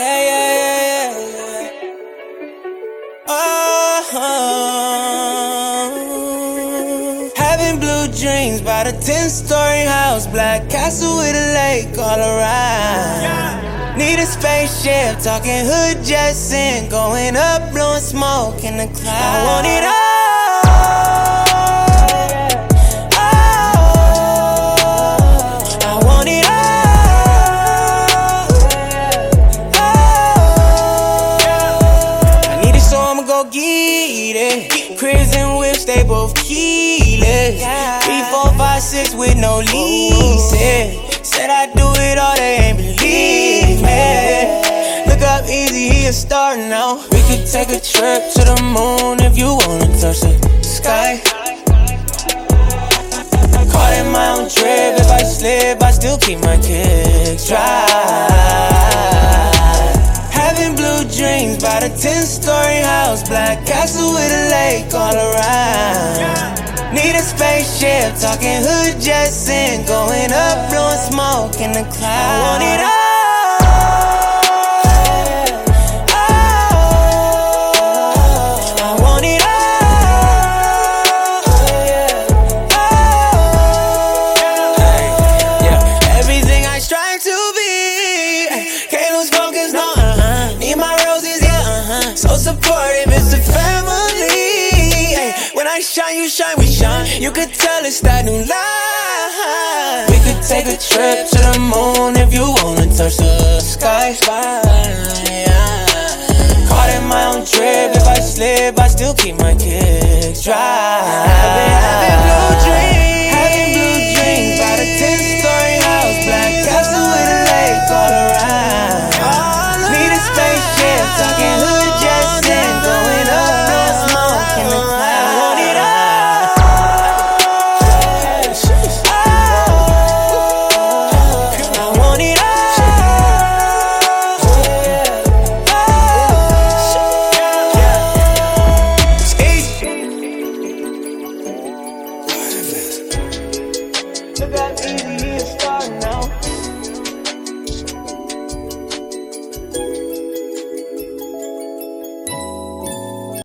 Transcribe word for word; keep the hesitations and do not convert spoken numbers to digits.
Yeah, yeah, yeah, yeah, yeah. Oh, having blue dreams about a ten-story house, black castle with a lake all around. Need a spaceship, talking hood jetson, going up, blowing smoke in the clouds. I want it all. Get it. Cribs and whips, they both keyless. Three, four, five, six with no leases. Said I do it all, they ain't believe me. Look up easy, he a star now. We could take a trip to the moon if you wanna touch the sky. Caught in my own trip, if I slip, I still keep my kicks dry. Having blue dreams about a ten-story house, black castle with a lake all around. Need a spaceship, talking hood jetson, going up, blowing smoke in the clouds. I want it all. So supportive, it's a family. Ay, when I shine, you shine, we shine. You could tell it's that new life. We could take a trip to the moon if you wanna touch the sky. Yeah. Caught in my own trip, if I slip, I still keep my kicks dry. I've been having blue dreams.